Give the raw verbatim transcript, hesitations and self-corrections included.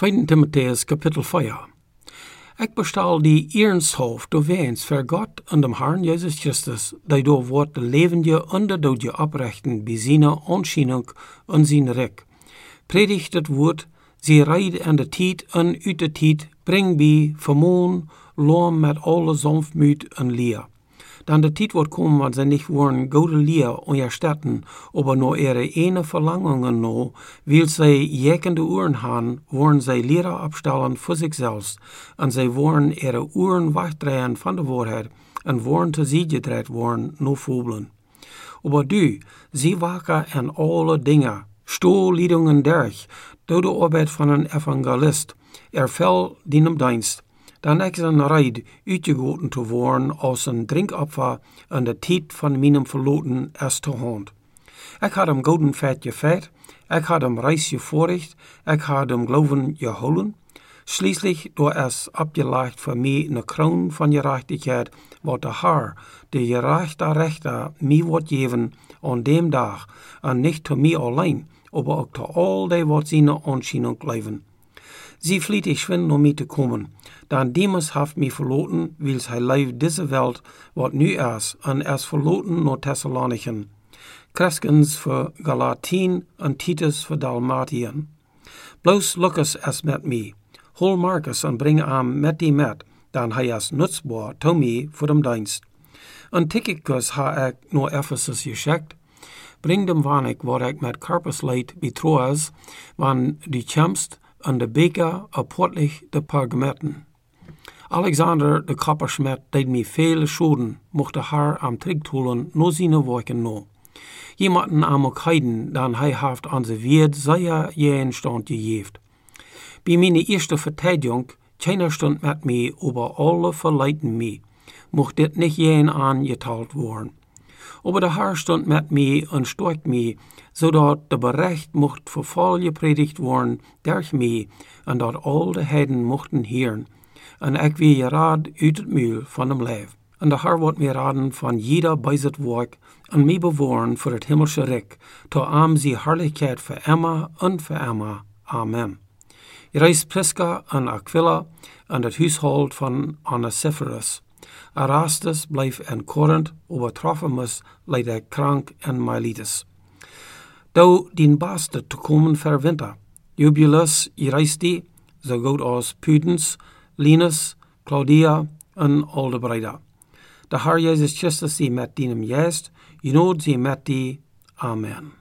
Tweede Timotheus kapitel vier. Ik bestel die eernshoofd door weens voor God en dem Herrn Jezus Christus, die door wordt de levende en de dode oprechten bij zijn aanschiening en zijn rijk. Predigt het woord, ze rijdt aan de tijd en uit de tijd, breng bij vermogen, loom met alle sanftmoed en leer. Dan de tijd wordt komen, wanneer ze niet worden goede leer onderstetten, aber nur ihre ene Verlangungen no, weil zij jekende Uhren haben, worden zij Lehrer abstellen für sich selbst, en zij worden ihre Uhren wegdrehen von der Wahrheit, en worden te zijde gedreht worden, no Vogelen. Aber du, sie waken an alle Dinge, Stohlliedungen durch, door de arbeid van een evangelist, er fel dienem dienst, dan ik zijn rijd uitgegoten te worden als een drinkopfer aan de tijd van mijn verloten eerste hand. Ik had hem gouden vet gevet, ik had hem reis gevorigd, ik had hem geloven geholen. Schließlich door es abgelegt voor mij een kroon van gerechtigheid, wat de Heer, de gerechte rechter, mij wordt geven aan dem dag, en niet te mij alleen, aber ook te al die wat zijn aanschiening leven. Sie flieht schwind om mij te komen, dan Demas haft mij verloten, wils hij leeft deze welt, wat nu is, en is verloten naar Thessalonichen. Crescens voor Galatien en Titus voor Dalmatien. Bloos Lucas is met mij. Hol Marcus en breng hem met die met, dan hij is nutzbaar to mij voor dem dienst. En Tychicus ha ik naar Ephesus geschickt. Breng dem wanig wat ik met Carpus leid bij Troas, wann die chamst, en de beker apportlich de Pergametten. Alexander de Kappersmet deed mij veel schulden, mocht de haar am Trigtoelen no zijn werken no. Jemanden am ook heiden, dan hij haft aan ze weerd zeer jeen stand gegeven. Bij mijn eerste verteidigung, keiner stond met mij over alle verleiden mij, mocht dit niet jeen aangetalt worden. Aber der Herr stond met mij en stärkt mij, zodat de berecht mocht verval gepredigt worden durch mij, en dat al de heiden mochten heeren. En ik wie geraad uit het muil van hem lijf. En de Herr wordt mij raden van jeder bijzet werk, en mij bewahren voor het himmelsche rijk, tot am sie herrlichkeit voor immer en voor immer. Amen. Reis Prisca en Aquila en het huishold van Onesiphorus. Erastus bleef in Korinth, aber Trophimus leid hij krank en Miletus. Do dien baaste te komen verwinter. Eubulus reisde, zo goed als Pudens, Linus, Claudia en al de breiden. De Heer Jezus Christus die met dienem juist, je nood sie met die. Amen.